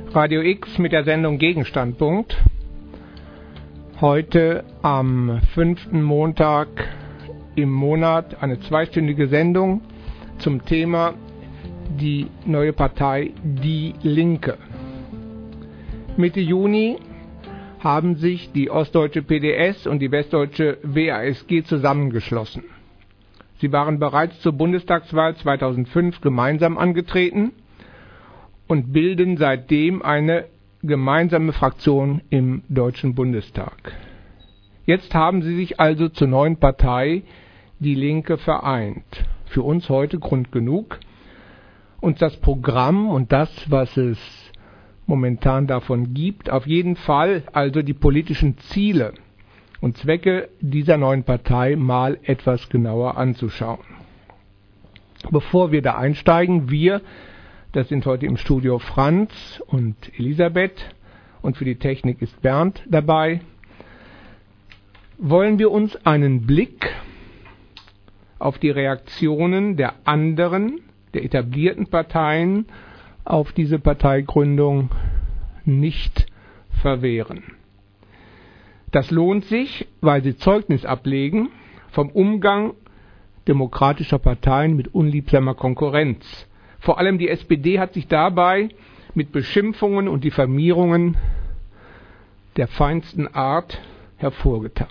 Radio X mit der Sendung Gegenstandpunkt. Heute am 5. Montag im Monat eine zweistündige Sendung zum Thema die neue Partei Die Linke. Mitte Juni haben sich die ostdeutsche PDS und die westdeutsche WASG zusammengeschlossen. Sie waren bereits zur Bundestagswahl 2005 gemeinsam angetreten und bilden seitdem eine gemeinsame Fraktion im Deutschen Bundestag. Jetzt haben sie sich also zur neuen Partei Die Linke vereint. Für uns heute Grund genug, uns das Programm und das, was es momentan davon gibt, auf jeden Fall also die politischen Ziele und Zwecke dieser neuen Partei mal etwas genauer anzuschauen. Bevor wir da einsteigen, das sind heute im Studio Franz und Elisabeth und für die Technik ist Bernd dabei, wollen wir uns einen Blick auf die Reaktionen der anderen, der etablierten Parteien auf diese Parteigründung nicht verwehren. Das lohnt sich, weil sie Zeugnis ablegen vom Umgang demokratischer Parteien mit unliebsamer Konkurrenz. Vor allem die SPD hat sich dabei mit Beschimpfungen und Diffamierungen der feinsten Art hervorgetan.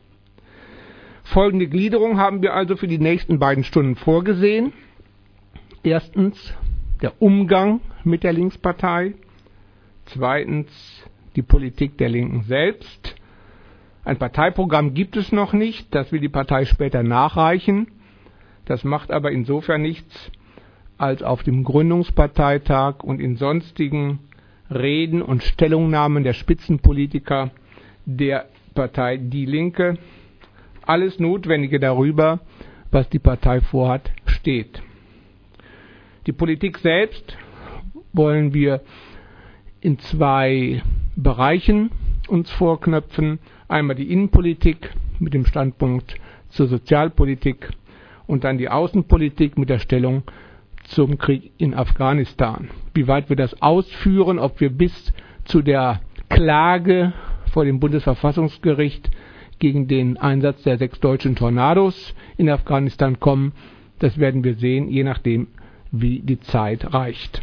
Folgende Gliederung haben wir also für die nächsten beiden Stunden vorgesehen. Erstens der Umgang mit der Linkspartei. Zweitens die Politik der Linken selbst. Ein Parteiprogramm gibt es noch nicht, das will die Partei später nachreichen. Das macht aber insofern nichts, als auf dem Gründungsparteitag und in sonstigen Reden und Stellungnahmen der Spitzenpolitiker der Partei Die Linke alles Notwendige darüber, was die Partei vorhat, steht. Die Politik selbst wollen wir in zwei Bereichen uns vorknöpfen. Einmal die Innenpolitik mit dem Standpunkt zur Sozialpolitik und dann die Außenpolitik mit der Stellung zum Krieg in Afghanistan. Wie weit wir das ausführen, ob wir bis zu der Klage vor dem Bundesverfassungsgericht gegen den Einsatz der 6 deutschen Tornados in Afghanistan kommen, das werden wir sehen, je nachdem, wie die Zeit reicht.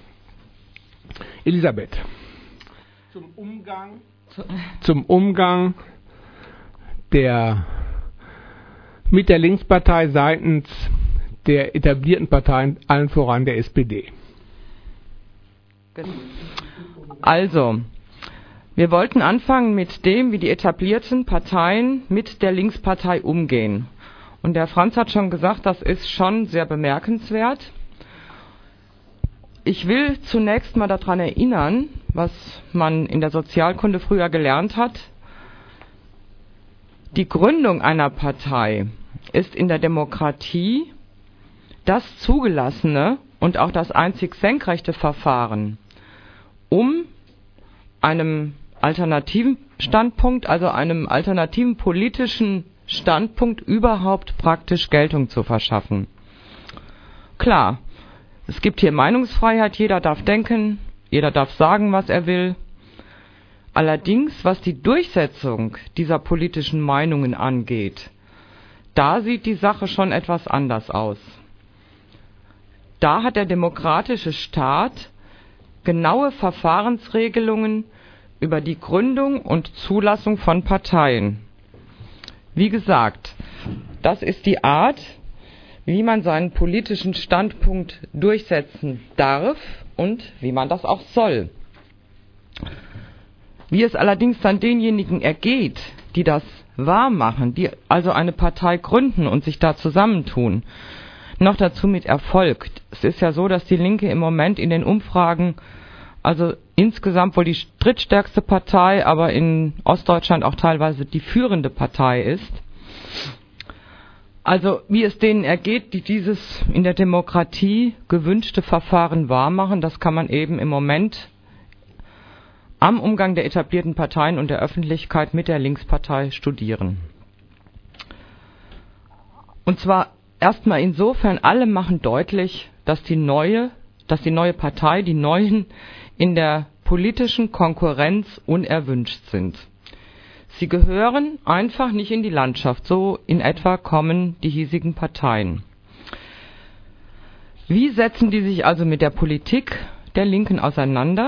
Elisabeth, zum Umgang mit der Linkspartei seitens der etablierten Parteien, allen voran der SPD. Also, wir wollten anfangen mit dem, wie die etablierten Parteien mit der Linkspartei umgehen. Und der Franz hat schon gesagt, das ist schon sehr bemerkenswert. Ich will zunächst mal daran erinnern, was man in der Sozialkunde früher gelernt hat. Die Gründung einer Partei ist in der Demokratie das zugelassene und auch das einzig senkrechte Verfahren, um einem alternativen Standpunkt, also einem alternativen politischen Standpunkt überhaupt praktisch Geltung zu verschaffen. Klar, es gibt hier Meinungsfreiheit, jeder darf denken, jeder darf sagen, was er will. Allerdings, was die Durchsetzung dieser politischen Meinungen angeht, da sieht die Sache schon etwas anders aus. Da hat der demokratische Staat genaue Verfahrensregelungen über die Gründung und Zulassung von Parteien. Wie gesagt, das ist die Art, wie man seinen politischen Standpunkt durchsetzen darf und wie man das auch soll. Wie es allerdings dann denjenigen ergeht, die das wahrmachen, die also eine Partei gründen und sich da zusammentun, noch dazu mit Erfolg. Es ist ja so, dass die Linke im Moment in den Umfragen also insgesamt wohl die drittstärkste Partei, aber in Ostdeutschland auch teilweise die führende Partei ist. Also wie es denen ergeht, die dieses in der Demokratie gewünschte Verfahren wahrmachen, das kann man eben im Moment am Umgang der etablierten Parteien und der Öffentlichkeit mit der Linkspartei studieren. Und zwar erstmal insofern, alle machen deutlich, dass die neue Partei, die Neuen in der politischen Konkurrenz unerwünscht sind. Sie gehören einfach nicht in die Landschaft, so in etwa kommen die hiesigen Parteien. Wie setzen die sich also mit der Politik der Linken auseinander?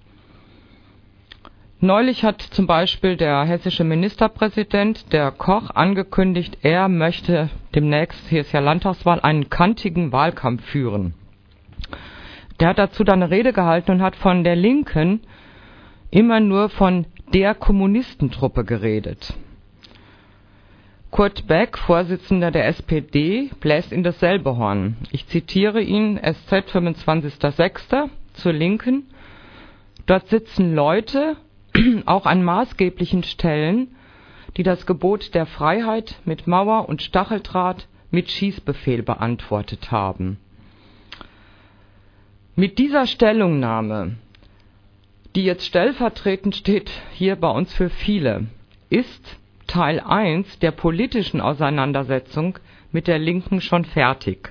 Neulich hat zum Beispiel der hessische Ministerpräsident, der Koch, angekündigt, er möchte demnächst, hier ist ja Landtagswahl, einen kantigen Wahlkampf führen. Der hat dazu dann eine Rede gehalten und hat von der Linken immer nur von der Kommunistentruppe geredet. Kurt Beck, Vorsitzender der SPD, bläst in dasselbe Horn. Ich zitiere ihn, SZ 25.06. zur Linken. Dort sitzen Leute, auch an maßgeblichen Stellen, die das Gebot der Freiheit mit Mauer und Stacheldraht mit Schießbefehl beantwortet haben. Mit dieser Stellungnahme, die jetzt stellvertretend steht hier bei uns für viele, ist Teil 1 der politischen Auseinandersetzung mit der Linken schon fertig.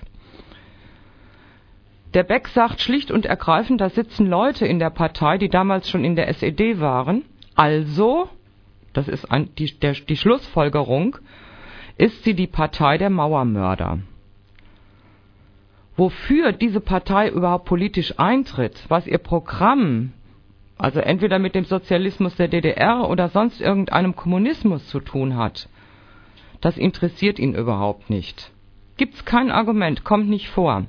Der Beck sagt schlicht und ergreifend, da sitzen Leute in der Partei, die damals schon in der SED waren. Also, das ist die Schlussfolgerung, ist sie die Partei der Mauermörder. Wofür diese Partei überhaupt politisch eintritt, was ihr Programm, also entweder mit dem Sozialismus der DDR oder sonst irgendeinem Kommunismus zu tun hat, das interessiert ihn überhaupt nicht. Gibt's kein Argument, kommt nicht vor.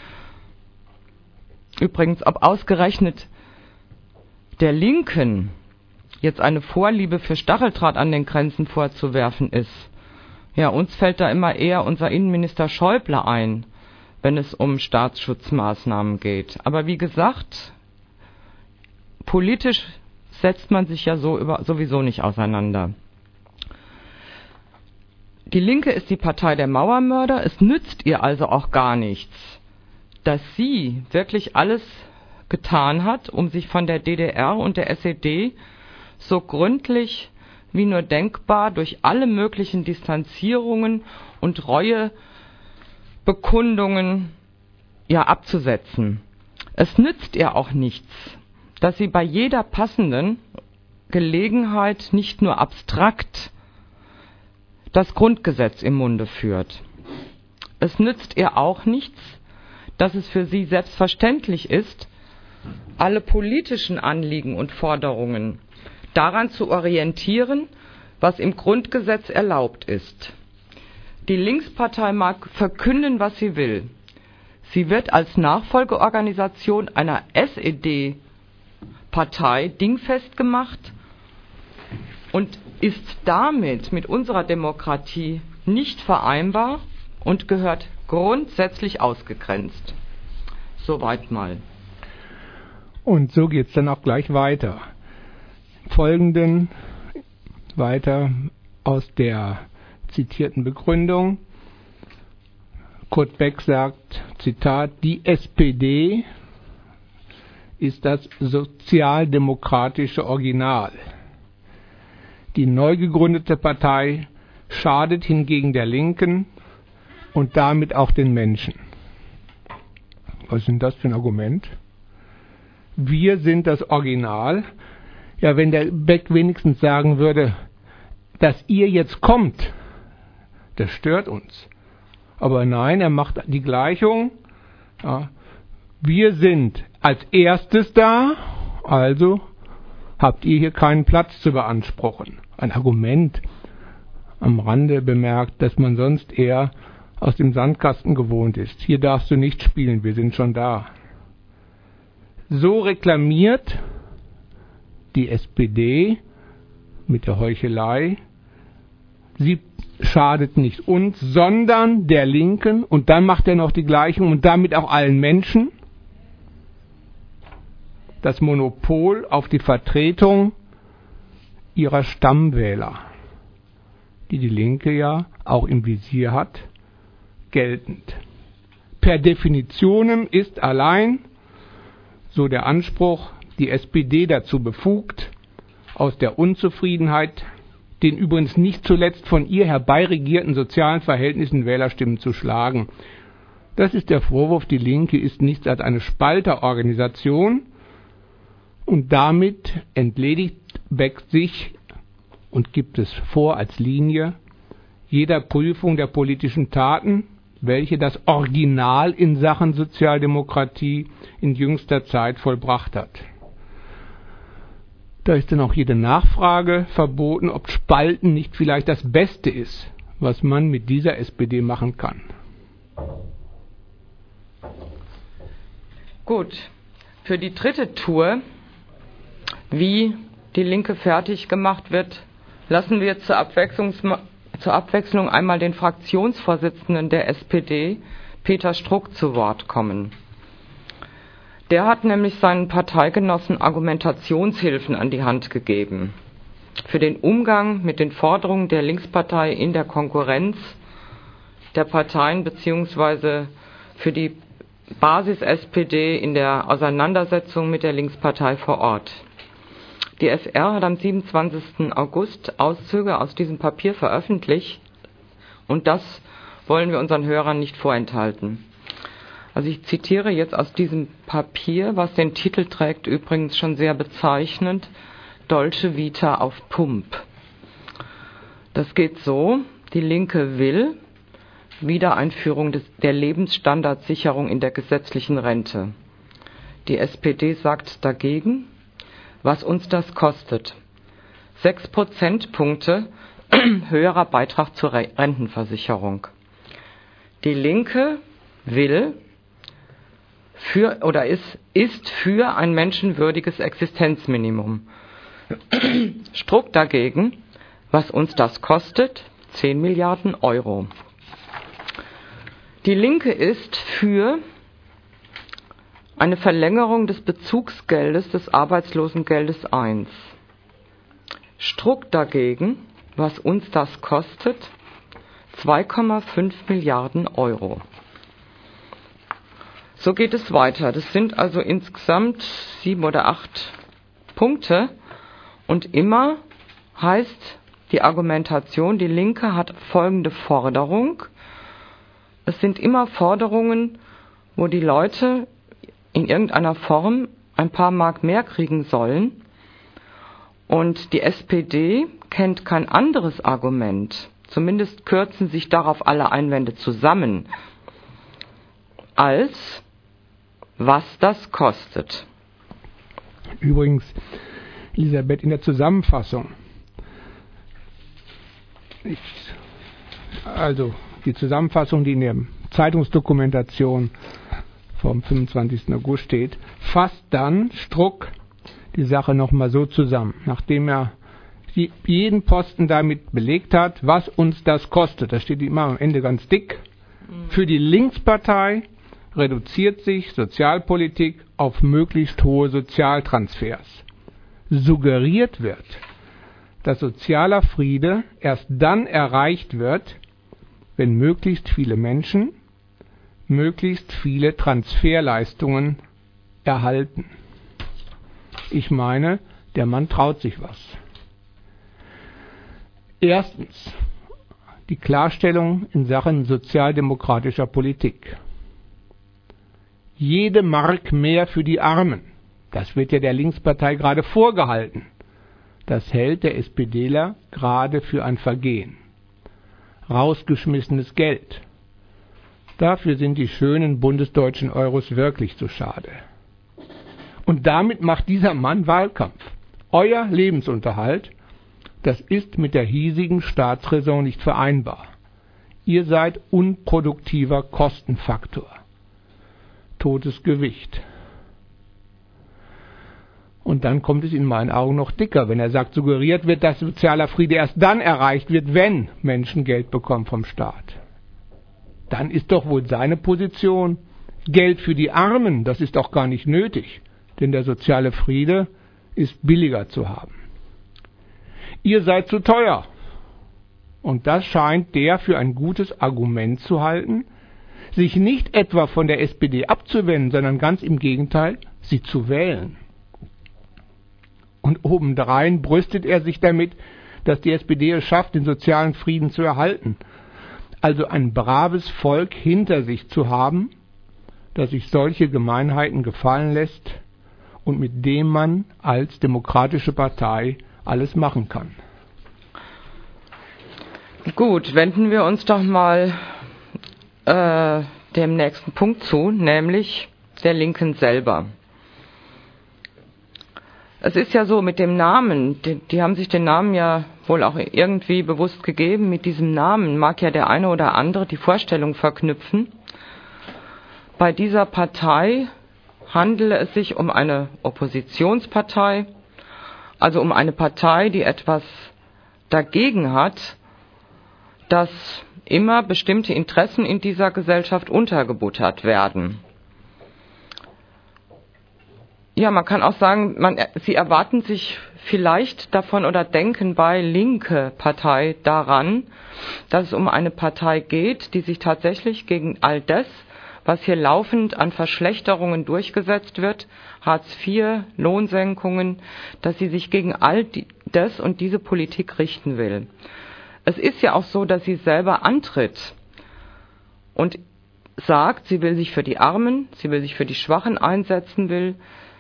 Übrigens, ob ausgerechnet der Linken jetzt eine Vorliebe für Stacheldraht an den Grenzen vorzuwerfen ist. Ja, uns fällt da immer eher unser Innenminister Schäuble ein, wenn es um Staatsschutzmaßnahmen geht. Aber wie gesagt, politisch setzt man sich ja sowieso nicht auseinander. Die Linke ist die Partei der Mauermörder. Es nützt ihr also auch gar nichts, dass sie wirklich alles getan hat, um sich von der DDR und der SED so gründlich wie nur denkbar durch alle möglichen Distanzierungen und Reuebekundungen abzusetzen. Es nützt ihr auch nichts, dass sie bei jeder passenden Gelegenheit nicht nur abstrakt das Grundgesetz im Munde führt. Es nützt ihr auch nichts, dass es für sie selbstverständlich ist, alle politischen Anliegen und Forderungen daran zu orientieren, was im Grundgesetz erlaubt ist. Die Linkspartei mag verkünden, was sie will. Sie wird als Nachfolgeorganisation einer SED-Partei dingfest gemacht und ist damit mit unserer Demokratie nicht vereinbar und gehört grundsätzlich ausgegrenzt. Soweit mal. Und so geht's dann auch gleich weiter. Folgenden weiter aus der zitierten Begründung. Kurt Beck sagt, Zitat, die SPD ist das sozialdemokratische Original. Die neu gegründete Partei schadet hingegen der Linken und damit auch den Menschen. Was ist denn das für ein Argument? Wir sind das Original. Ja, wenn der Beck wenigstens sagen würde, dass ihr jetzt kommt, das stört uns. Aber nein, er macht die Gleichung. Ja, wir sind als erstes da, also habt ihr hier keinen Platz zu beanspruchen. Ein Argument am Rande bemerkt, dass man sonst eher aus dem Sandkasten gewohnt ist. Hier darfst du nicht spielen, wir sind schon da. So reklamiert die SPD mit der Heuchelei, sie schadet nicht uns, sondern der Linken, und dann macht er noch die Gleichung und damit auch allen Menschen, das Monopol auf die Vertretung ihrer Stammwähler, die die Linke ja auch im Visier hat, geltend. Per Definition ist allein, so der Anspruch, die SPD dazu befugt, aus der Unzufriedenheit, den übrigens nicht zuletzt von ihr herbeiregierten sozialen Verhältnissen Wählerstimmen zu schlagen. Das ist der Vorwurf, die Linke ist nichts als eine Spalterorganisation, Und damit entledigt Beck sich und gibt es vor als Linie jeder Prüfung der politischen Taten, welche das Original in Sachen Sozialdemokratie in jüngster Zeit vollbracht hat. Da ist dann auch jede Nachfrage verboten, ob Spalten nicht vielleicht das Beste ist, was man mit dieser SPD machen kann. Gut, für die dritte Tour, wie die Linke fertig gemacht wird, lassen wir zur Abwechslung einmal den Fraktionsvorsitzenden der SPD, Peter Struck, zu Wort kommen. Der hat nämlich seinen Parteigenossen Argumentationshilfen an die Hand gegeben für den Umgang mit den Forderungen der Linkspartei in der Konkurrenz der Parteien bzw. für die Basis-SPD in der Auseinandersetzung mit der Linkspartei vor Ort. Die FR hat am 27. August Auszüge aus diesem Papier veröffentlicht und das wollen wir unseren Hörern nicht vorenthalten. Also ich zitiere jetzt aus diesem Papier, was den Titel trägt, übrigens schon sehr bezeichnend, Dolce Vita auf Pump. Das geht so, die Linke will Wiedereinführung der Lebensstandardsicherung in der gesetzlichen Rente. Die SPD sagt dagegen, was uns das kostet. 6 Prozentpunkte höherer Beitrag zur Rentenversicherung. Die Linke will ist für ein menschenwürdiges Existenzminimum. Struck dagegen, was uns das kostet, 10 Milliarden Euro. Die Linke ist für eine Verlängerung des Bezugsgeldes des Arbeitslosengeldes 1. Struck dagegen, was uns das kostet, 2,5 Milliarden Euro. So geht es weiter. Das sind also insgesamt 7 oder 8 Punkte. Und immer heißt die Argumentation, die Linke hat folgende Forderung. Es sind immer Forderungen, wo die Leute in irgendeiner Form ein paar Mark mehr kriegen sollen. Und die SPD kennt kein anderes Argument. Zumindest kürzen sich darauf alle Einwände zusammen, als was das kostet. Übrigens, Elisabeth, in der Zusammenfassung, also die Zusammenfassung, die in der Zeitungsdokumentation vom 25. August steht, fasst dann Struck die Sache nochmal so zusammen, nachdem er jeden Posten damit belegt hat, was uns das kostet. Das steht immer am Ende ganz dick. Für die Linkspartei reduziert sich Sozialpolitik auf möglichst hohe Sozialtransfers. Suggeriert wird, dass sozialer Friede erst dann erreicht wird, wenn möglichst viele Menschen möglichst viele Transferleistungen erhalten. Ich meine, der Mann traut sich was. Erstens, die Klarstellung in Sachen sozialdemokratischer Politik. Jede Mark mehr für die Armen. Das wird ja der Linkspartei gerade vorgehalten. Das hält der SPDler gerade für ein Vergehen. Rausgeschmissenes Geld. Dafür sind die schönen bundesdeutschen Euros wirklich zu schade. Und damit macht dieser Mann Wahlkampf. Euer Lebensunterhalt, das ist mit der hiesigen Staatsräson nicht vereinbar. Ihr seid unproduktiver Kostenfaktor. Totes Gewicht. Und dann kommt es in meinen Augen noch dicker, wenn er sagt, suggeriert wird, dass sozialer Friede erst dann erreicht wird, wenn Menschen Geld bekommen vom Staat. Dann ist doch wohl seine Position, Geld für die Armen, das ist doch gar nicht nötig, denn der soziale Friede ist billiger zu haben. Ihr seid zu teuer. Und das scheint der für ein gutes Argument zu halten, sich nicht etwa von der SPD abzuwenden, sondern ganz im Gegenteil, sie zu wählen. Und obendrein brüstet er sich damit, dass die SPD es schafft, den sozialen Frieden zu erhalten. Also ein braves Volk hinter sich zu haben, das sich solche Gemeinheiten gefallen lässt und mit dem man als demokratische Partei alles machen kann. Gut, wenden wir uns doch mal dem nächsten Punkt zu, nämlich der Linken selber. Es ist ja so mit dem Namen, die haben sich den Namen ja wohl auch irgendwie bewusst gegeben. Mit diesem Namen mag ja der eine oder andere die Vorstellung verknüpfen. Bei dieser Partei handele es sich um eine Oppositionspartei, also um eine Partei, die etwas dagegen hat, dass immer bestimmte Interessen in dieser Gesellschaft untergebuttert werden. Ja, man kann auch sagen, sie erwarten sich vielleicht davon oder denken bei linke Partei daran, dass es um eine Partei geht, die sich tatsächlich gegen all das, was hier laufend an Verschlechterungen durchgesetzt wird, Hartz IV, Lohnsenkungen, dass sie sich gegen all das und diese Politik richten will. Es ist ja auch so, dass sie selber antritt und sagt, sie will sich für die Armen, sie will sich für die Schwachen einsetzen, wie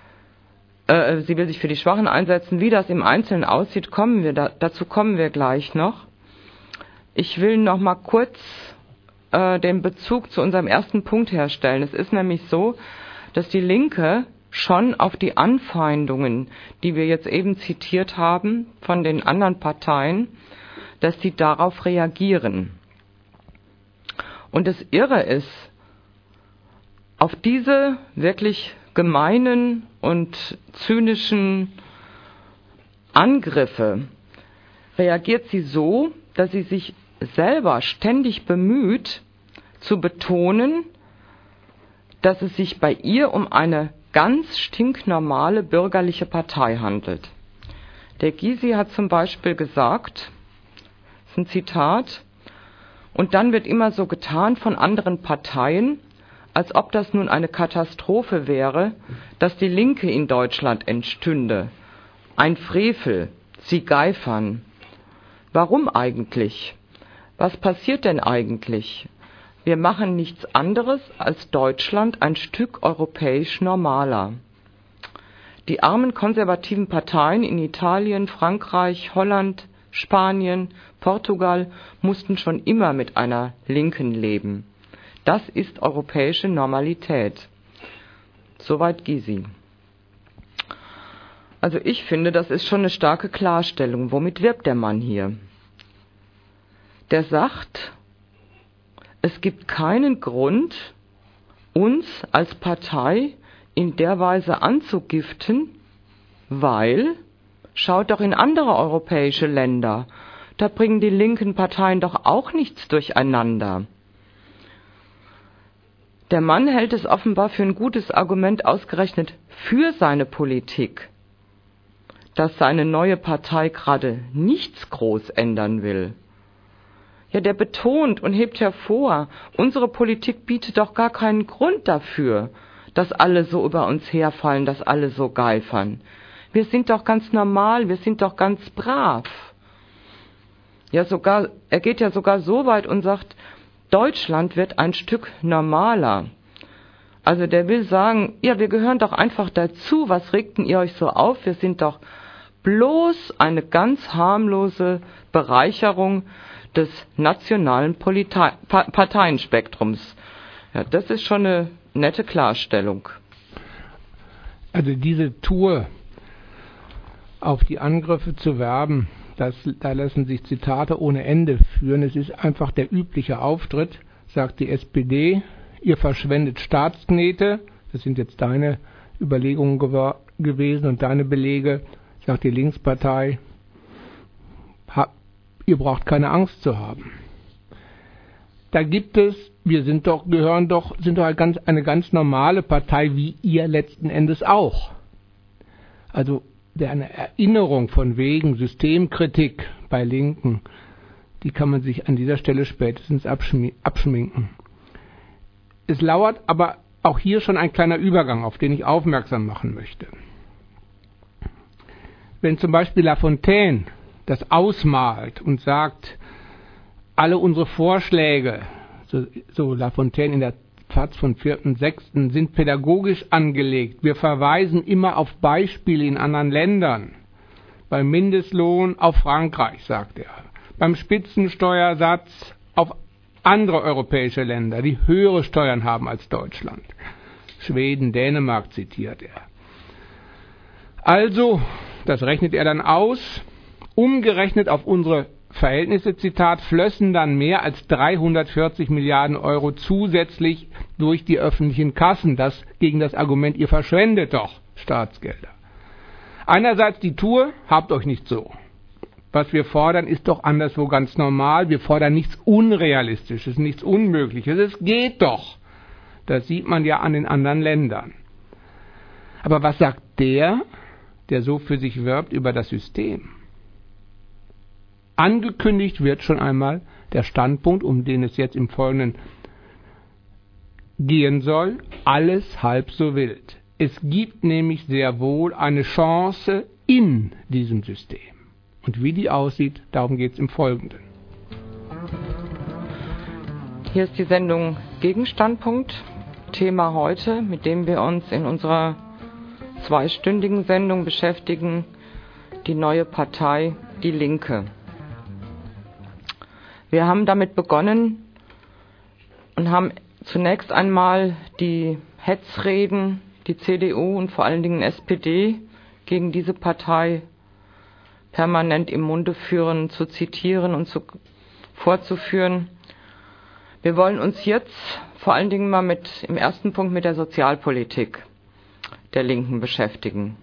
das im Einzelnen aussieht, dazu kommen wir gleich noch. Ich will noch mal kurz den Bezug zu unserem ersten Punkt herstellen. Es ist nämlich so, dass die Linke schon auf die Anfeindungen, die wir jetzt eben zitiert haben von den anderen Parteien, dass die darauf reagieren. Und das Irre ist, auf diese wirklich gemeinen und zynischen Angriffe reagiert sie so, dass sie sich selber ständig bemüht, zu betonen, dass es sich bei ihr um eine ganz stinknormale bürgerliche Partei handelt. Der Gysi hat zum Beispiel gesagt, das ist ein Zitat, und dann wird immer so getan von anderen Parteien, als ob das nun eine Katastrophe wäre, dass die Linke in Deutschland entstünde. Ein Frevel, sie geifern. Warum eigentlich? Was passiert denn eigentlich? Wir machen nichts anderes als Deutschland ein Stück europäisch normaler. Die armen konservativen Parteien in Italien, Frankreich, Holland, Spanien, Portugal mussten schon immer mit einer Linken leben. Das ist europäische Normalität. Soweit Gysi. Also ich finde, das ist schon eine starke Klarstellung. Womit wirbt der Mann hier? Der sagt, es gibt keinen Grund, uns als Partei in der Weise anzugiften, weil, schaut doch in andere europäische Länder, da bringen die linken Parteien doch auch nichts durcheinander. Der Mann hält es offenbar für ein gutes Argument ausgerechnet für seine Politik, dass seine neue Partei gerade nichts groß ändern will. Ja, der betont und hebt hervor, unsere Politik bietet doch gar keinen Grund dafür, dass alle so über uns herfallen, dass alle so geifern. Wir sind doch ganz normal, wir sind doch ganz brav. Ja, er geht ja sogar so weit und sagt, Deutschland wird ein Stück normaler. Also der will sagen, ja, wir gehören doch einfach dazu, was regt denn ihr euch so auf? Wir sind doch bloß eine ganz harmlose Bereicherung des nationalen Parteienspektrums. Ja, das ist schon eine nette Klarstellung. Also diese Tour auf die Angriffe zu werben, da lassen sich Zitate ohne Ende führen. Es ist einfach der übliche Auftritt, sagt die SPD, ihr verschwendet Staatsknete, das sind jetzt deine Überlegungen gewesen und deine Belege, sagt die Linkspartei, ihr braucht keine Angst zu haben. Da gibt es, sind doch eine ganz normale Partei, wie ihr letzten Endes auch. Also eine Erinnerung von wegen Systemkritik bei Linken, die kann man sich an dieser Stelle spätestens abschminken. Es lauert aber auch hier schon ein kleiner Übergang, auf den ich aufmerksam machen möchte. Wenn zum Beispiel Lafontaine das ausmalt und sagt, alle unsere Vorschläge, so Lafontaine in der Abfahrt von 4.6. sind pädagogisch angelegt. Wir verweisen immer auf Beispiele in anderen Ländern. Beim Mindestlohn auf Frankreich, sagt er. Beim Spitzensteuersatz auf andere europäische Länder, die höhere Steuern haben als Deutschland. Schweden, Dänemark zitiert er. Also, das rechnet er dann aus, umgerechnet auf unsere Verhältnisse, Zitat, flössen dann mehr als 340 Milliarden Euro zusätzlich durch die öffentlichen Kassen. Das gegen das Argument, ihr verschwendet doch Staatsgelder. Einerseits die Tour, habt euch nicht so. Was wir fordern, ist doch anderswo ganz normal. Wir fordern nichts Unrealistisches, nichts Unmögliches. Es geht doch. Das sieht man ja an den anderen Ländern. Aber was sagt der so für sich wirbt über das System? Angekündigt wird schon einmal der Standpunkt, um den es jetzt im Folgenden gehen soll, alles halb so wild. Es gibt nämlich sehr wohl eine Chance in diesem System. Und wie die aussieht, darum geht es im Folgenden. Hier ist die Sendung Gegenstandpunkt. Thema heute, mit dem wir uns in unserer 2-stündigen Sendung beschäftigen, die neue Partei Die Linke. Wir haben damit begonnen und haben zunächst einmal die Hetzreden, die CDU und vor allen Dingen SPD gegen diese Partei permanent im Munde führen, zu zitieren und vorzuführen. Wir wollen uns jetzt vor allen Dingen mal im ersten Punkt mit der Sozialpolitik der Linken beschäftigen.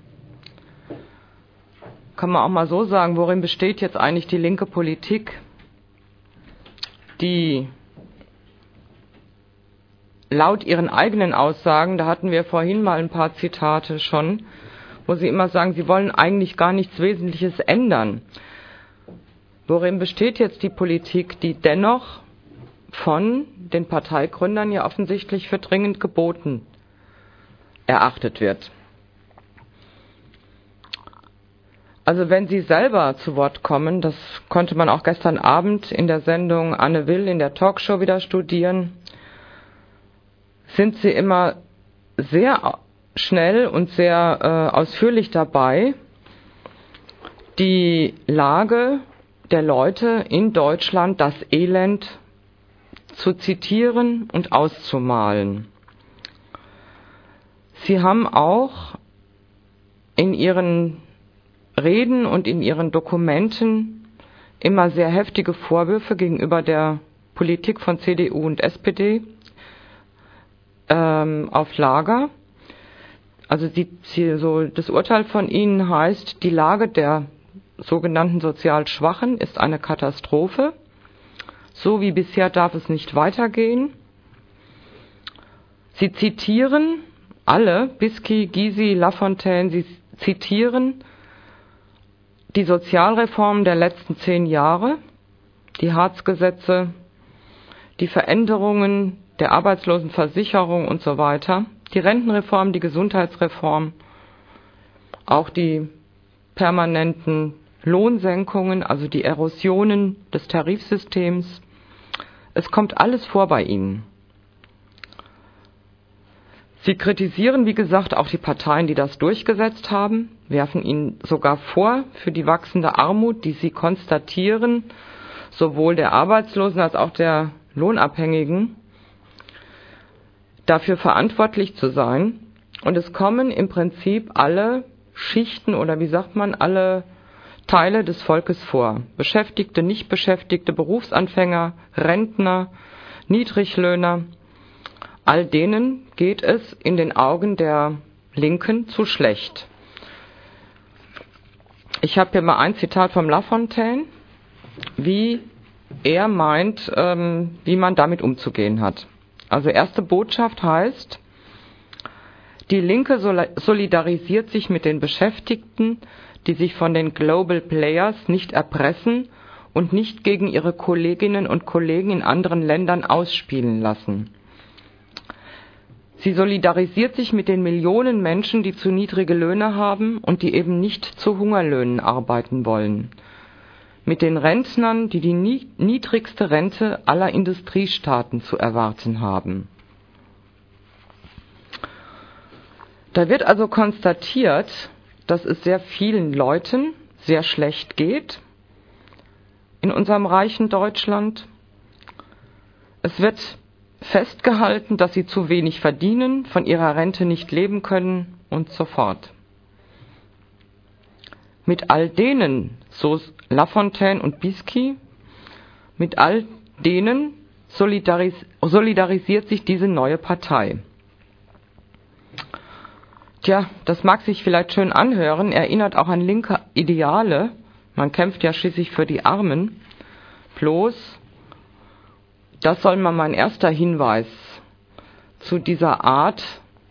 Kann man auch mal so sagen, worin besteht jetzt eigentlich die linke Politik, die laut ihren eigenen Aussagen, da hatten wir vorhin mal ein paar Zitate schon, wo sie immer sagen, sie wollen eigentlich gar nichts Wesentliches ändern. Worin besteht jetzt die Politik, die dennoch von den Parteigründern ja offensichtlich für dringend geboten erachtet wird? Also wenn Sie selber zu Wort kommen, das konnte man auch gestern Abend in der Sendung Anne Will in der Talkshow wieder studieren, sind Sie immer sehr schnell und sehr ausführlich dabei, die Lage der Leute in Deutschland, das Elend zu zitieren und auszumalen. Sie haben auch in Ihren Reden und in Ihren Dokumenten immer sehr heftige Vorwürfe gegenüber der Politik von CDU und SPD auf Lager. Also das Urteil von Ihnen heißt, die Lage der sogenannten sozial Schwachen ist eine Katastrophe. So wie bisher darf es nicht weitergehen. Sie zitieren alle, Bisky, Gysi, Lafontaine, sie zitieren die Sozialreformen der letzten 10 Jahre, die Hartz-Gesetze, die Veränderungen der Arbeitslosenversicherung und so weiter, die Rentenreform, die Gesundheitsreform, auch die permanenten Lohnsenkungen, also die Erosionen des Tarifsystems. Es kommt alles vor bei Ihnen. Sie kritisieren, wie gesagt, auch die Parteien, die das durchgesetzt haben, werfen ihnen sogar vor, für die wachsende Armut, die sie konstatieren, sowohl der Arbeitslosen als auch der Lohnabhängigen, dafür verantwortlich zu sein. Und es kommen im Prinzip alle Schichten oder alle Teile des Volkes vor. Beschäftigte, Nichtbeschäftigte, Berufsanfänger, Rentner, Niedriglöhner. All denen geht es in den Augen der Linken zu schlecht. Ich habe hier mal ein Zitat vom Lafontaine, wie er meint, wie man damit umzugehen hat. Also erste Botschaft heißt, die Linke solidarisiert sich mit den Beschäftigten, die sich von den Global Players nicht erpressen und nicht gegen ihre Kolleginnen und Kollegen in anderen Ländern ausspielen lassen. Sie solidarisiert sich mit den Millionen Menschen, die zu niedrige Löhne haben und die eben nicht zu Hungerlöhnen arbeiten wollen. Mit den Rentnern, die die niedrigste Rente aller Industriestaaten zu erwarten haben. Da wird also konstatiert, dass es sehr vielen Leuten sehr schlecht geht in unserem reichen Deutschland. Es wird festgehalten, dass sie zu wenig verdienen, von ihrer Rente nicht leben können und so fort. Mit all denen, so Lafontaine und Bisky, mit all denen solidarisiert sich diese neue Partei. Tja, das mag sich vielleicht schön anhören, erinnert auch an linke Ideale. Man kämpft ja schließlich für die Armen. Bloß, das soll mal mein erster Hinweis zu dieser Art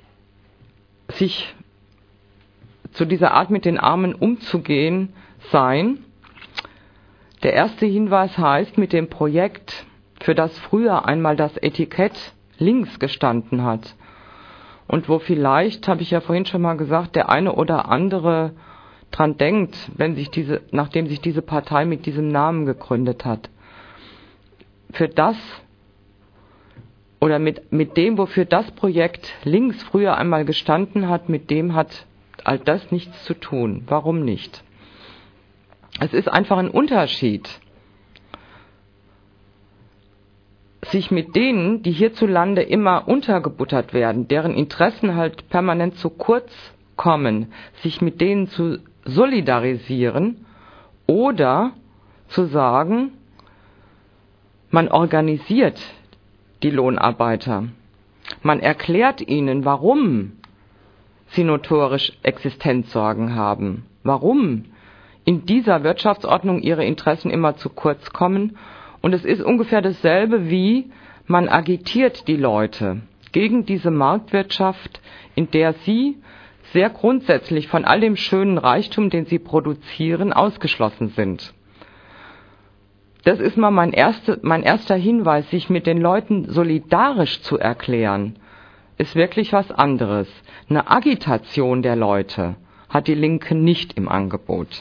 mit den Armen umzugehen sein. Der erste Hinweis heißt, mit dem Projekt, für das früher einmal das Etikett links gestanden hat und wo vielleicht, habe ich ja vorhin schon mal gesagt, der eine oder andere dran denkt, nachdem sich diese Partei mit diesem Namen gegründet hat. Für das oder mit dem, wofür das Projekt links früher einmal gestanden hat, mit dem hat all das nichts zu tun. Warum nicht? Es ist einfach ein Unterschied, sich mit denen, die hierzulande immer untergebuttert werden, deren Interessen halt permanent zu kurz kommen, sich mit denen zu solidarisieren oder zu sagen, man organisiert die Lohnarbeiter. Man erklärt ihnen, warum sie notorisch Existenzsorgen haben, warum in dieser Wirtschaftsordnung ihre Interessen immer zu kurz kommen. Und es ist ungefähr dasselbe wie, man agitiert die Leute gegen diese Marktwirtschaft, in der sie sehr grundsätzlich von all dem schönen Reichtum, den sie produzieren, ausgeschlossen sind. Das ist mal mein erster Hinweis, sich mit den Leuten solidarisch zu erklären, ist wirklich was anderes. Eine Agitation der Leute hat die Linke nicht im Angebot.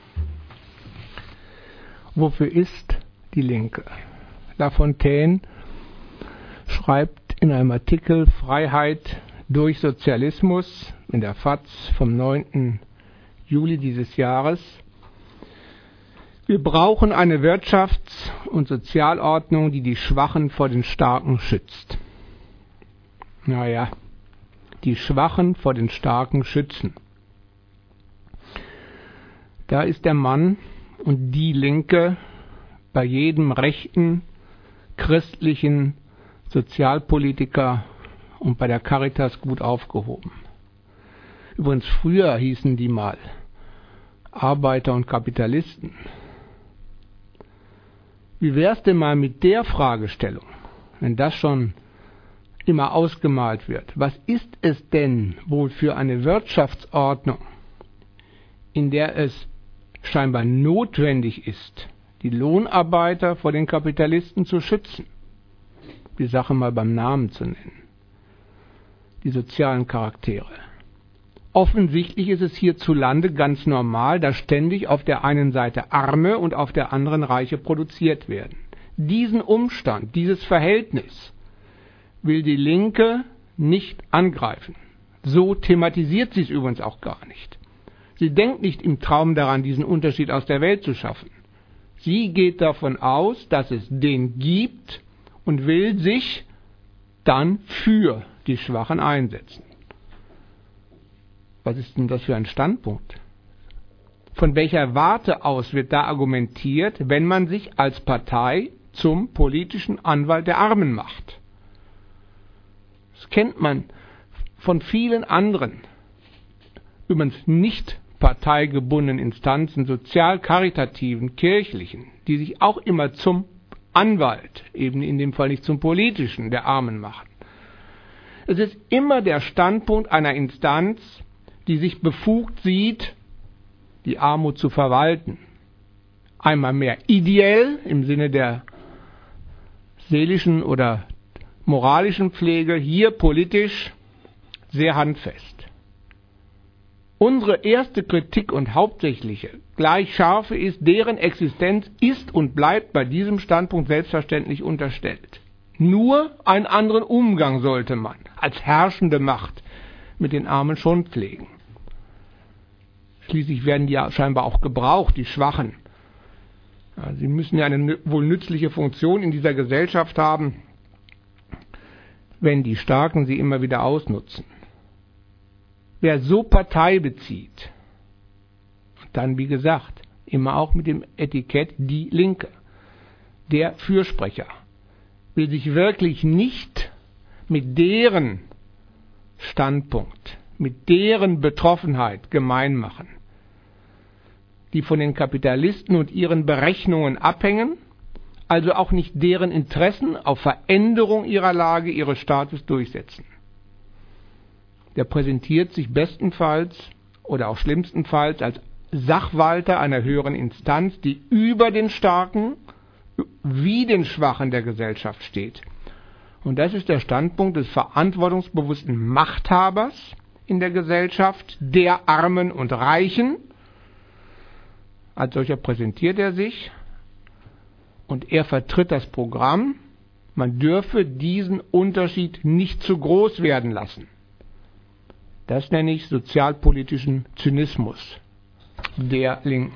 Wofür ist die Linke? Lafontaine schreibt in einem Artikel Freiheit durch Sozialismus in der FAZ vom 9. Juli dieses Jahres: Wir brauchen eine Wirtschafts- und Sozialordnung, die die Schwachen vor den Starken schützt. Naja, die Schwachen vor den Starken schützen. Da ist der Mann und die Linke bei jedem rechten, christlichen Sozialpolitiker und bei der Caritas gut aufgehoben. Übrigens, früher hießen die mal Arbeiter und Kapitalisten. Wie wär's denn mal mit der Fragestellung, wenn das schon immer ausgemalt wird? Was ist es denn wohl für eine Wirtschaftsordnung, in der es scheinbar notwendig ist, die Lohnarbeiter vor den Kapitalisten zu schützen? Die Sache mal beim Namen zu nennen. Die sozialen Charaktere. Offensichtlich ist es hierzulande ganz normal, dass ständig auf der einen Seite Arme und auf der anderen Reiche produziert werden. Diesen Umstand, dieses Verhältnis will die Linke nicht angreifen. So thematisiert sie es übrigens auch gar nicht. Sie denkt nicht im Traum daran, diesen Unterschied aus der Welt zu schaffen. Sie geht davon aus, dass es den gibt und will sich dann für die Schwachen einsetzen. Was ist denn das für ein Standpunkt? Von welcher Warte aus wird da argumentiert, wenn man sich als Partei zum politischen Anwalt der Armen macht? Das kennt man von vielen anderen, übrigens nicht parteigebundenen Instanzen, sozial-karitativen, kirchlichen, die sich auch immer zum Anwalt, eben in dem Fall nicht zum politischen, der Armen machen. Es ist immer der Standpunkt einer Instanz, die sich befugt sieht, die Armut zu verwalten. Einmal mehr ideell im Sinne der seelischen oder moralischen Pflege, hier politisch sehr handfest. Unsere erste Kritik und hauptsächliche, gleich scharfe ist, deren Existenz ist und bleibt bei diesem Standpunkt selbstverständlich unterstellt. Nur einen anderen Umgang sollte man als herrschende Macht mit den Armen schon pflegen. Schließlich werden die ja scheinbar auch gebraucht, die Schwachen. Ja, sie müssen ja eine wohl nützliche Funktion in dieser Gesellschaft haben, wenn die Starken sie immer wieder ausnutzen. Wer so Partei bezieht, und dann wie gesagt, immer auch mit dem Etikett die Linke, der Fürsprecher, will sich wirklich nicht mit deren Standpunkt, mit deren Betroffenheit gemein machen, die von den Kapitalisten und ihren Berechnungen abhängen, also auch nicht deren Interessen auf Veränderung ihrer Lage, ihres Status durchsetzen. Der präsentiert sich bestenfalls oder auch schlimmstenfalls als Sachwalter einer höheren Instanz, die über den Starken wie den Schwachen der Gesellschaft steht. Und das ist der Standpunkt des verantwortungsbewussten Machthabers in der Gesellschaft, der Armen und Reichen. Als solcher präsentiert er sich und er vertritt das Programm, man dürfe diesen Unterschied nicht zu groß werden lassen. Das nenne ich sozialpolitischen Zynismus der Linken.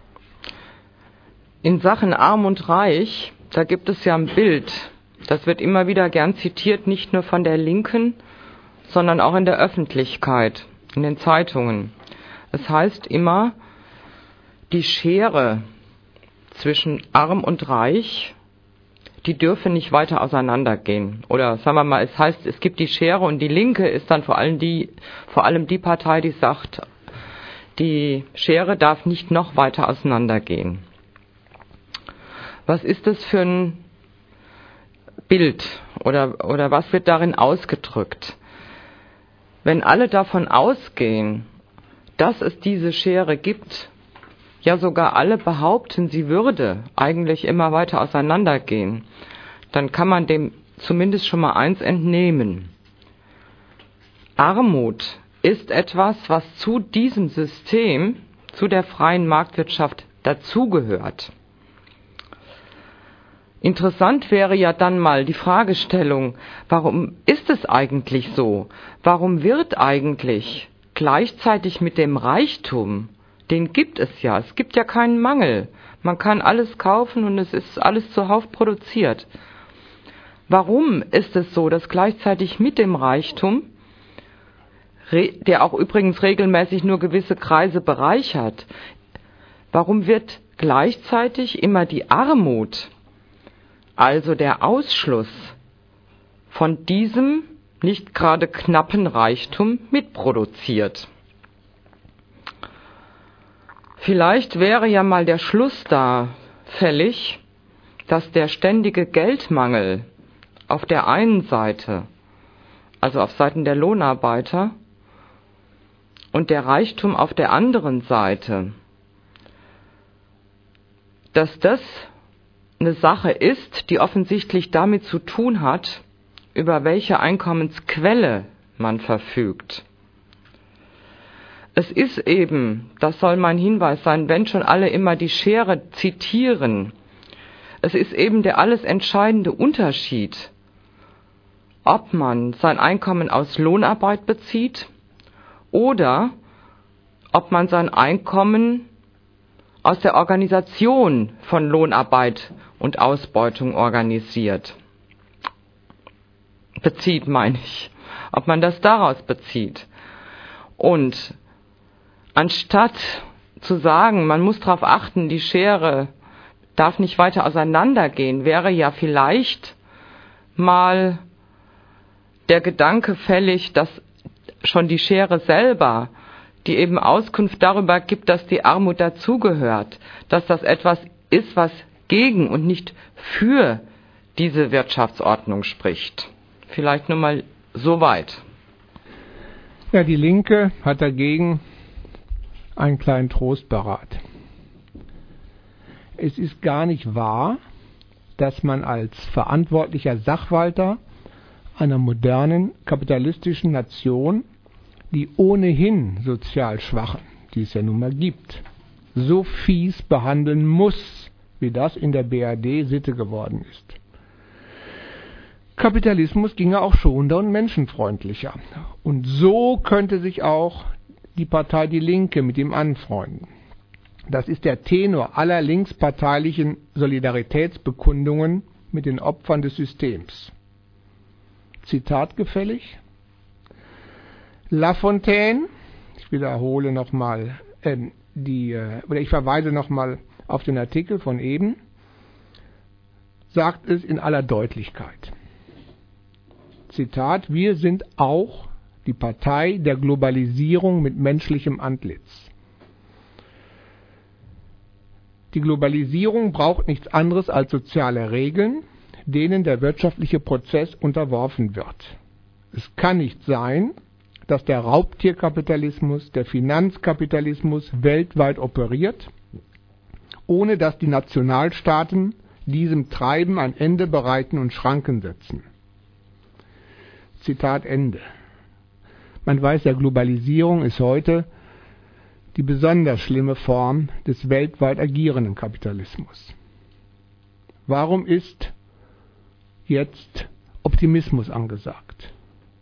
In Sachen Arm und Reich, da gibt es ja ein Bild, das wird immer wieder gern zitiert, nicht nur von der Linken, sondern auch in der Öffentlichkeit, in den Zeitungen. Es heißt immer, die Schere zwischen Arm und Reich, die dürfe nicht weiter auseinandergehen. Oder sagen wir mal, es heißt, es gibt die Schere und die Linke ist dann vor allem die Partei, die sagt, die Schere darf nicht noch weiter auseinandergehen. Was ist das für ein Bild oder was wird darin ausgedrückt? Wenn alle davon ausgehen, dass es diese Schere gibt, ja sogar alle behaupten, sie würde eigentlich immer weiter auseinandergehen, dann kann man dem zumindest schon mal eins entnehmen. Armut ist etwas, was zu diesem System, zu der freien Marktwirtschaft dazugehört. Interessant wäre ja dann mal die Fragestellung, warum ist es eigentlich so? Warum wird eigentlich gleichzeitig mit dem Reichtum, den gibt es ja, es gibt ja keinen Mangel, man kann alles kaufen und es ist alles zuhauf produziert. Warum ist es so, dass gleichzeitig mit dem Reichtum, der auch übrigens regelmäßig nur gewisse Kreise bereichert, warum wird gleichzeitig immer die Armut, also der Ausschluss von diesem nicht gerade knappen Reichtum mitproduziert? Vielleicht wäre ja mal der Schluss da fällig, dass der ständige Geldmangel auf der einen Seite, also auf Seiten der Lohnarbeiter, und der Reichtum auf der anderen Seite, dass das eine Sache ist, die offensichtlich damit zu tun hat, über welche Einkommensquelle man verfügt. Es ist eben, das soll mein Hinweis sein, wenn schon alle immer die Schere zitieren, es ist eben der alles entscheidende Unterschied, ob man sein Einkommen aus Lohnarbeit bezieht oder ob man sein Einkommen aus der Organisation von Lohnarbeit und Ausbeutung bezieht, meine ich. Ob man das daraus bezieht. Und anstatt zu sagen, man muss darauf achten, die Schere darf nicht weiter auseinandergehen, wäre ja vielleicht mal der Gedanke fällig, dass schon die Schere selber, die eben Auskunft darüber gibt, dass die Armut dazugehört, dass das etwas ist, was gegen und nicht für diese Wirtschaftsordnung spricht. Vielleicht nur mal so weit. Ja, die Linke hat dagegen einen kleinen Trost parat. Es ist gar nicht wahr, dass man als verantwortlicher Sachwalter einer modernen kapitalistischen Nation die ohnehin sozial Schwachen, die es ja nun mal gibt, so fies behandeln muss, wie das in der BRD Sitte geworden ist. Kapitalismus ginge auch schonender und menschenfreundlicher. Und so könnte sich auch die Partei Die Linke mit ihm anfreunden. Das ist der Tenor aller linksparteilichen Solidaritätsbekundungen mit den Opfern des Systems. Zitat gefällig. Lafontaine, ich wiederhole nochmal ich verweise nochmal auf den Artikel von eben, sagt es in aller Deutlichkeit. Zitat: Wir sind auch die Partei der Globalisierung mit menschlichem Antlitz. Die Globalisierung braucht nichts anderes als soziale Regeln, denen der wirtschaftliche Prozess unterworfen wird. Es kann nicht sein, dass der Raubtierkapitalismus, der Finanzkapitalismus weltweit operiert, ohne dass die Nationalstaaten diesem Treiben ein Ende bereiten und Schranken setzen. Zitat Ende. Man weiß ja, Globalisierung ist heute die besonders schlimme Form des weltweit agierenden Kapitalismus. Warum ist jetzt Optimismus angesagt?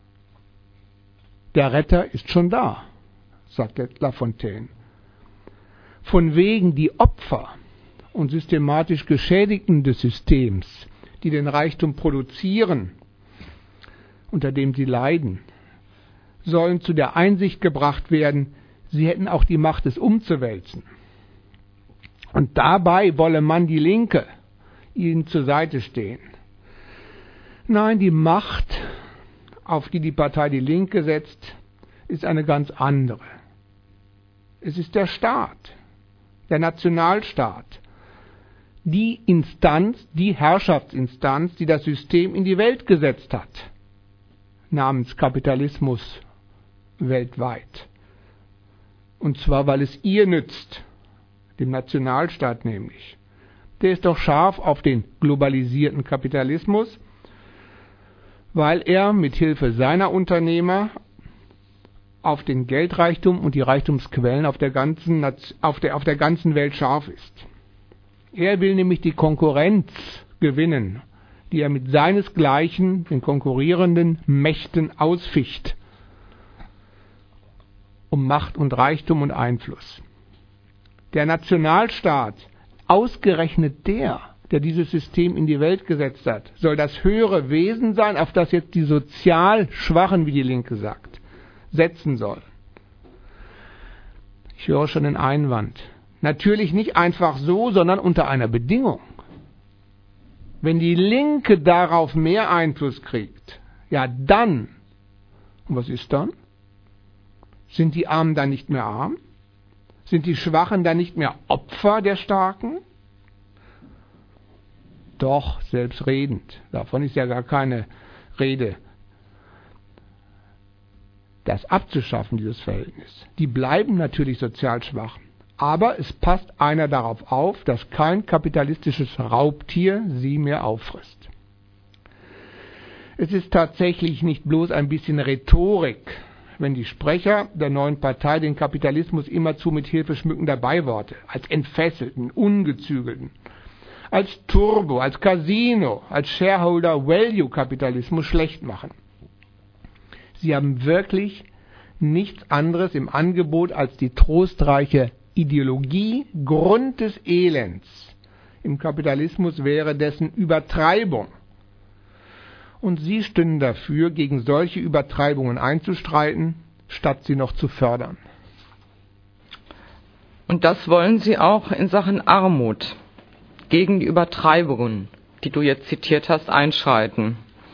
Der Retter ist schon da, sagt Lafontaine. Von wegen die Opfer und systematisch Geschädigten des Systems, die den Reichtum produzieren, unter dem sie leiden, sollen zu der Einsicht gebracht werden, sie hätten auch die Macht, es umzuwälzen. Und dabei wolle man, die Linke, ihnen zur Seite stehen. Nein, die Macht, auf die die Partei Die Linke setzt, ist eine ganz andere. Es ist der Staat, der Nationalstaat, die Instanz, die Herrschaftsinstanz, die das System in die Welt gesetzt hat, namens Kapitalismus weltweit. Und zwar, weil es ihr nützt, dem Nationalstaat nämlich. Der ist doch scharf auf den globalisierten Kapitalismus, weil er mit Hilfe seiner Unternehmer auf den Geldreichtum und die Reichtumsquellen auf der ganzen Welt scharf ist. Er will nämlich die Konkurrenz gewinnen, die er mit seinesgleichen, den konkurrierenden Mächten ausficht, um Macht und Reichtum und Einfluss. Der Nationalstaat, ausgerechnet der dieses System in die Welt gesetzt hat, soll das höhere Wesen sein, auf das jetzt die sozial Schwachen, wie die Linke sagt, setzen soll. Ich höre schon den Einwand. Natürlich nicht einfach so, sondern unter einer Bedingung. Wenn die Linke darauf mehr Einfluss kriegt, ja dann, und was ist dann? Sind die Armen dann nicht mehr arm? Sind die Schwachen dann nicht mehr Opfer der Starken? Doch, selbstredend. Davon ist ja gar keine Rede. Das abzuschaffen, dieses Verhältnis. Die bleiben natürlich sozial schwach. Aber es passt einer darauf auf, dass kein kapitalistisches Raubtier sie mehr auffrisst. Es ist tatsächlich nicht bloß ein bisschen Rhetorik, wenn die Sprecher der neuen Partei den Kapitalismus immerzu mit Hilfe schmückender Beiworte, als entfesselten, ungezügelten, als Turbo, als Casino, als Shareholder-Value-Kapitalismus schlecht machen. Sie haben wirklich nichts anderes im Angebot als die trostreiche Ideologie, Grund des Elends. Im Kapitalismus wäre dessen Übertreibung. Und sie stünden dafür, gegen solche Übertreibungen einzustreiten, statt sie noch zu fördern. Und das wollen sie auch in Sachen Armut, gegen die Übertreibungen, die du jetzt zitiert hast, einschreiten.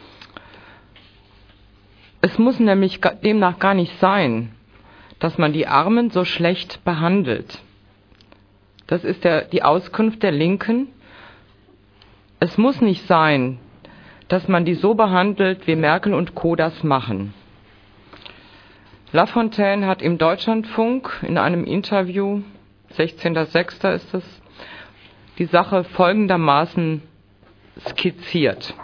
Es muss nämlich demnach gar nicht sein, dass man die Armen so schlecht behandelt. Das ist die Auskunft der Linken. Es muss nicht sein, dass man die so behandelt, wie Merkel und Co. das machen. Lafontaine hat im Deutschlandfunk in einem Interview, 16.06. ist es, die Sache folgendermaßen skizziert.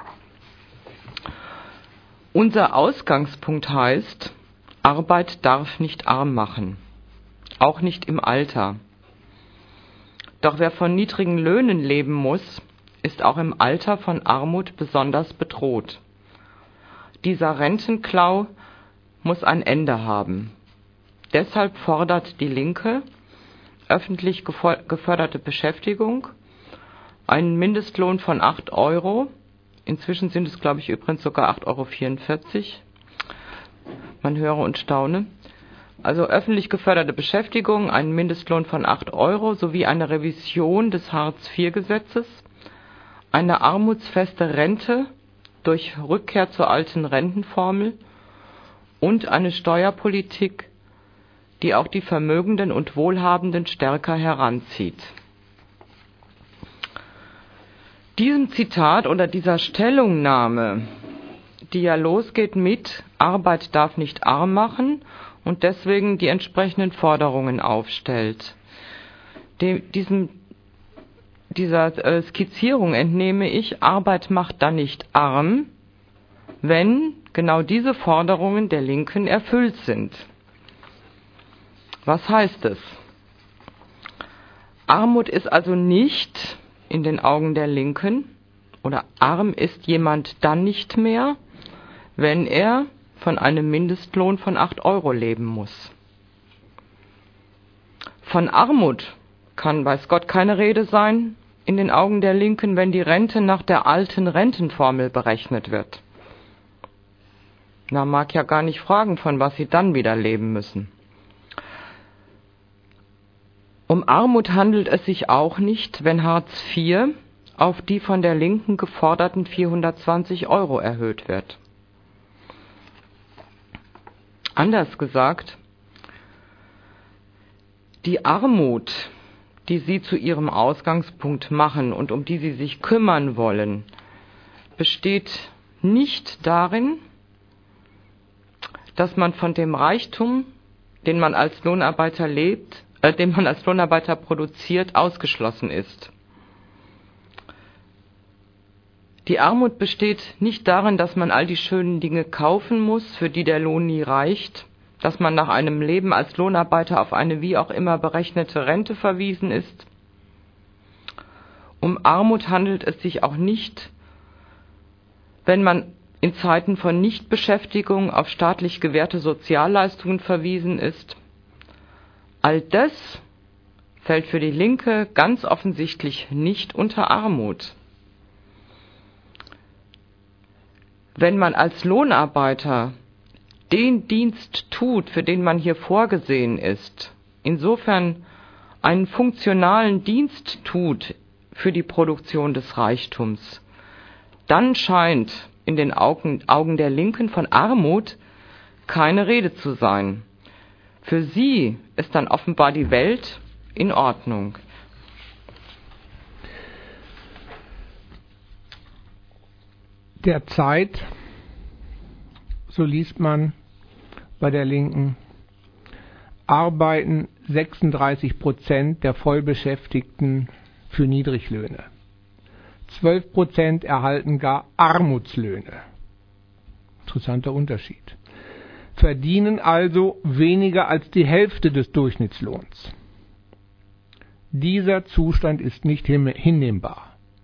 Unser Ausgangspunkt heißt, Arbeit darf nicht arm machen, auch nicht im Alter. Doch wer von niedrigen Löhnen leben muss, ist auch im Alter von Armut besonders bedroht. dieser Rentenklau muss ein Ende haben. Deshalb fordert die Linke öffentlich geförderte Beschäftigung, einen Mindestlohn von 8 Euro. Inzwischen sind es, glaube ich, übrigens sogar 8,44 Euro. Man höre und staune. Also öffentlich geförderte Beschäftigung, einen Mindestlohn von 8 Euro sowie eine Revision des Hartz-IV-Gesetzes, eine armutsfeste Rente durch Rückkehr zur alten Rentenformel und eine Steuerpolitik, die auch die Vermögenden und Wohlhabenden stärker heranzieht. Diesem Zitat oder dieser Stellungnahme, die ja losgeht mit Arbeit darf nicht arm machen und deswegen die entsprechenden Forderungen aufstellt. Dieser Skizzierung entnehme ich, Arbeit macht dann nicht arm, wenn genau diese Forderungen der Linken erfüllt sind. Was heißt es? Armut ist also nicht in den Augen der Linken, oder arm ist jemand dann nicht mehr, wenn er von einem Mindestlohn von 8 Euro leben muss. Von Armut kann, weiß Gott, keine Rede sein in den Augen der Linken, wenn die Rente nach der alten Rentenformel berechnet wird. Man mag ja gar nicht fragen, von was sie dann wieder leben müssen. Um Armut handelt es sich auch nicht, wenn Hartz IV auf die von der Linken geforderten 420 Euro erhöht wird. Anders gesagt, die Armut, die Sie zu Ihrem Ausgangspunkt machen und um die Sie sich kümmern wollen, besteht nicht darin, dass man von dem Reichtum, den man als Lohnarbeiter produziert, ausgeschlossen ist. Die Armut besteht nicht darin, dass man all die schönen Dinge kaufen muss, für die der Lohn nie reicht, dass man nach einem Leben als Lohnarbeiter auf eine wie auch immer berechnete Rente verwiesen ist. Um Armut handelt es sich auch nicht, wenn man in Zeiten von Nichtbeschäftigung auf staatlich gewährte Sozialleistungen verwiesen ist. All das fällt für die Linke ganz offensichtlich nicht unter Armut. Wenn man als Lohnarbeiter den Dienst tut, für den man hier vorgesehen ist, insofern einen funktionalen Dienst tut für die Produktion des Reichtums, dann scheint in den Augen der Linken von Armut keine Rede zu sein. Für sie ist dann offenbar die Welt in Ordnung. Derzeit, so liest man bei der Linken, arbeiten 36% der Vollbeschäftigten für Niedriglöhne. 12% erhalten gar Armutslöhne. Interessanter Unterschied. Verdienen also weniger als die Hälfte des Durchschnittslohns. Dieser Zustand ist nicht hinnehmbar.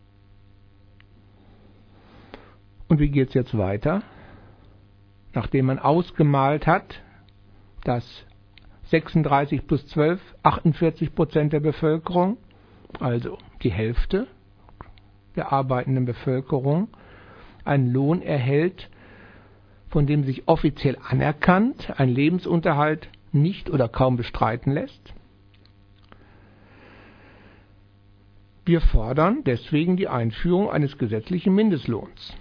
Und wie geht es jetzt weiter? Nachdem man ausgemalt hat, dass 36 plus 12, 48% der Bevölkerung, also die Hälfte der arbeitenden Bevölkerung, einen Lohn erhält, von dem sich offiziell anerkannt ein Lebensunterhalt nicht oder kaum bestreiten lässt. Wir fordern deswegen die Einführung eines gesetzlichen Mindestlohns.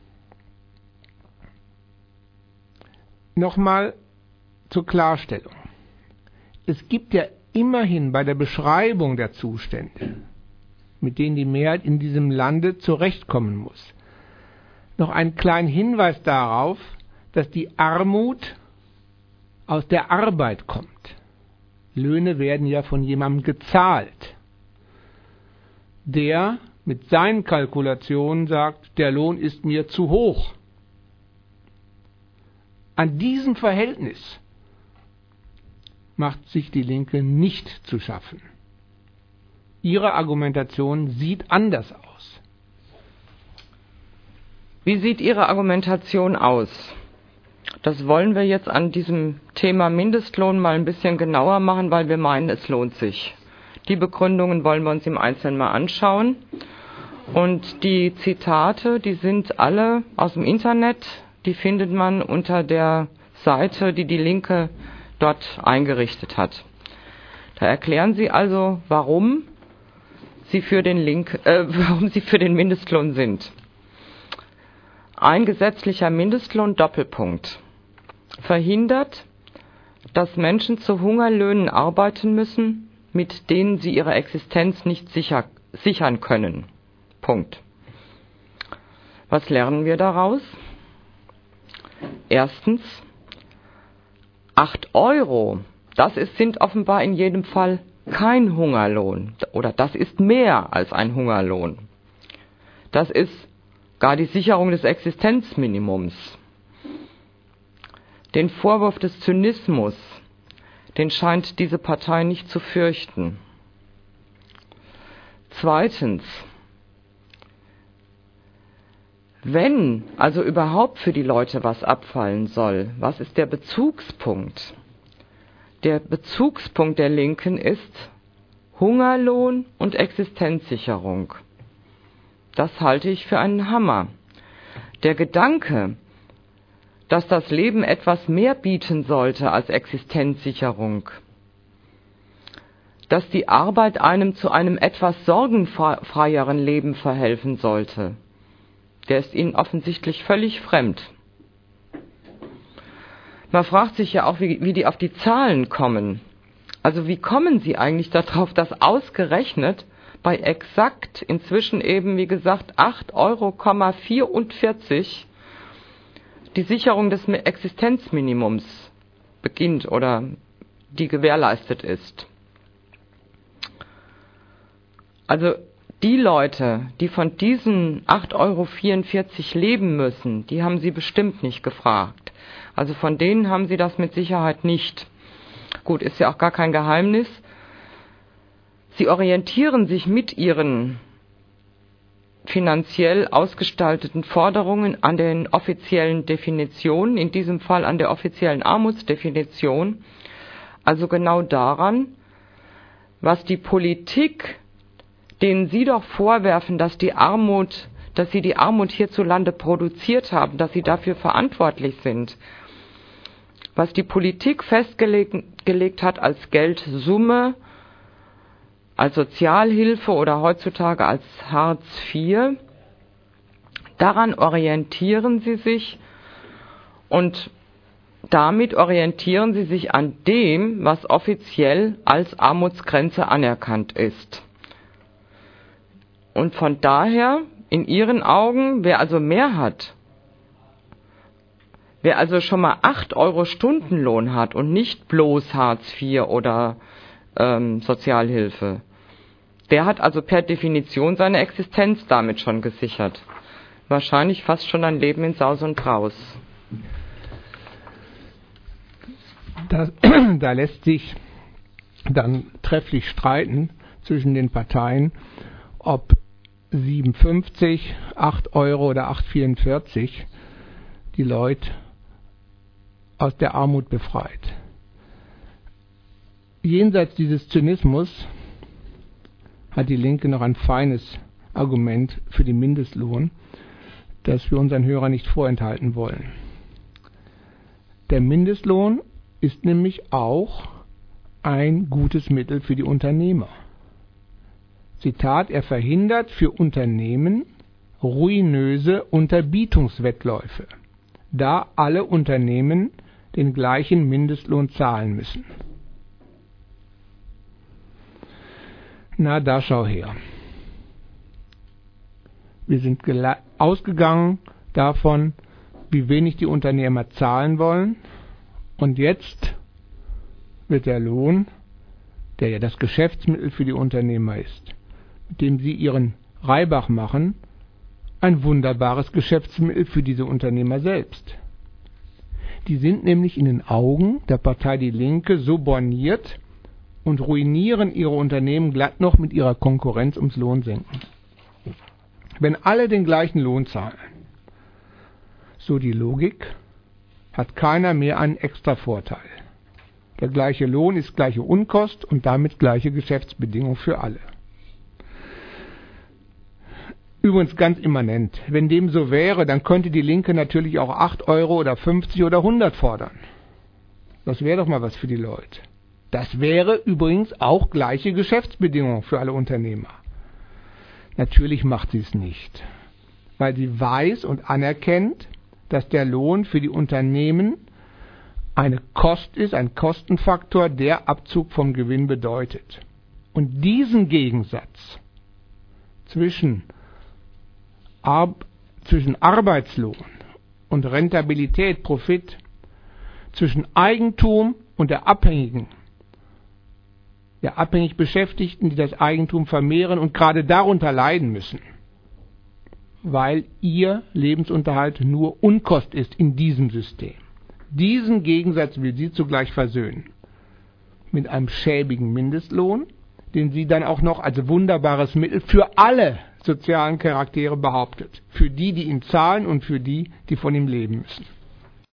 Nochmal zur Klarstellung. Es gibt ja immerhin bei der Beschreibung der Zustände, mit denen die Mehrheit in diesem Lande zurechtkommen muss, noch einen kleinen Hinweis darauf, dass die Armut aus der Arbeit kommt. Löhne werden ja von jemandem gezahlt, der mit seinen Kalkulationen sagt, der Lohn ist mir zu hoch. An diesem Verhältnis macht sich die Linke nicht zu schaffen. Ihre Argumentation sieht anders aus. Wie sieht Ihre Argumentation aus? Das wollen wir jetzt an diesem Thema Mindestlohn mal ein bisschen genauer machen, weil wir meinen, es lohnt sich. Die Begründungen wollen wir uns im Einzelnen mal anschauen. Und die Zitate, die sind alle aus dem Internet, die findet man unter der Seite, die die Linke dort eingerichtet hat. Da erklären sie also, warum sie für den Mindestlohn sind. Ein gesetzlicher Mindestlohn, Doppelpunkt, verhindert, dass Menschen zu Hungerlöhnen arbeiten müssen, mit denen sie ihre Existenz nicht sichern können. Punkt. Was lernen wir daraus? Erstens, 8 €, sind offenbar in jedem Fall kein Hungerlohn, oder das ist mehr als ein Hungerlohn. Das ist gar die Sicherung des Existenzminimums. Den Vorwurf des Zynismus, den scheint diese Partei nicht zu fürchten. Zweitens, wenn also überhaupt für die Leute was abfallen soll, was ist der Bezugspunkt? Der Bezugspunkt der Linken ist Hungerlohn und Existenzsicherung. Das halte ich für einen Hammer. Der Gedanke, dass das Leben etwas mehr bieten sollte als Existenzsicherung, dass die Arbeit einem zu einem etwas sorgenfreieren Leben verhelfen sollte, der ist Ihnen offensichtlich völlig fremd. Man fragt sich ja auch, wie die auf die Zahlen kommen. Also wie kommen Sie eigentlich darauf, dass ausgerechnet bei exakt inzwischen eben, wie gesagt, 8,44 € die Sicherung des Existenzminimums beginnt oder die gewährleistet ist. Also die Leute, die von diesen 8,44 € leben müssen, die haben Sie bestimmt nicht gefragt. Also von denen haben Sie das mit Sicherheit nicht. Gut, ist ja auch gar kein Geheimnis. Sie orientieren sich mit ihren finanziell ausgestalteten Forderungen an den offiziellen Definitionen, in diesem Fall an der offiziellen Armutsdefinition, also genau daran, was die Politik, denen Sie doch vorwerfen, dass sie die Armut hierzulande produziert haben, dass sie dafür verantwortlich sind, was die Politik festgelegt hat als Geldsumme, als Sozialhilfe oder heutzutage als Hartz IV, daran orientieren Sie sich und damit orientieren Sie sich an dem, was offiziell als Armutsgrenze anerkannt ist. Und von daher, in Ihren Augen, wer also mehr hat, wer also schon mal 8 € Stundenlohn hat und nicht bloß Hartz IV oder Sozialhilfe, der hat also per Definition seine Existenz damit schon gesichert. Wahrscheinlich fast schon ein Leben in Saus und Braus. Da lässt sich dann trefflich streiten zwischen den Parteien, ob 7,50, 8 € oder 8,44 die Leute aus der Armut befreit. Jenseits dieses Zynismus hat die Linke noch ein feines Argument für den Mindestlohn, das wir unseren Hörern nicht vorenthalten wollen. Der Mindestlohn ist nämlich auch ein gutes Mittel für die Unternehmer. Zitat, er verhindert für Unternehmen ruinöse Unterbietungswettläufe, da alle Unternehmen den gleichen Mindestlohn zahlen müssen. Na, da schau her. Wir sind ausgegangen davon, wie wenig die Unternehmer zahlen wollen. Und jetzt wird der Lohn, der ja das Geschäftsmittel für die Unternehmer ist, mit dem sie ihren Reibach machen, ein wunderbares Geschäftsmittel für diese Unternehmer selbst. Die sind nämlich in den Augen der Partei Die Linke so borniert und ruinieren ihre Unternehmen glatt noch mit ihrer Konkurrenz ums Lohnsenken. Wenn alle den gleichen Lohn zahlen, so die Logik, hat keiner mehr einen extra Vorteil. Der gleiche Lohn ist gleiche Unkost und damit gleiche Geschäftsbedingungen für alle. Übrigens ganz immanent. Wenn dem so wäre, dann könnte die Linke natürlich auch 8 Euro oder 50 oder 100 fordern. Das wäre doch mal was für die Leute. Das wäre übrigens auch gleiche Geschäftsbedingungen für alle Unternehmer. Natürlich macht sie es nicht, weil sie weiß und anerkennt, dass der Lohn für die Unternehmen eine Kost ist, ein Kostenfaktor, der Abzug vom Gewinn bedeutet. Und diesen Gegensatz zwischen Arbeitslohn und Rentabilität, Profit, zwischen Eigentum und der abhängig Beschäftigten, die das Eigentum vermehren und gerade darunter leiden müssen, weil ihr Lebensunterhalt nur Unkost ist in diesem System. Diesen Gegensatz will sie zugleich versöhnen. Mit einem schäbigen Mindestlohn, den sie dann auch noch als wunderbares Mittel für alle sozialen Charaktere behauptet. Für die, die ihn zahlen und für die, die von ihm leben müssen.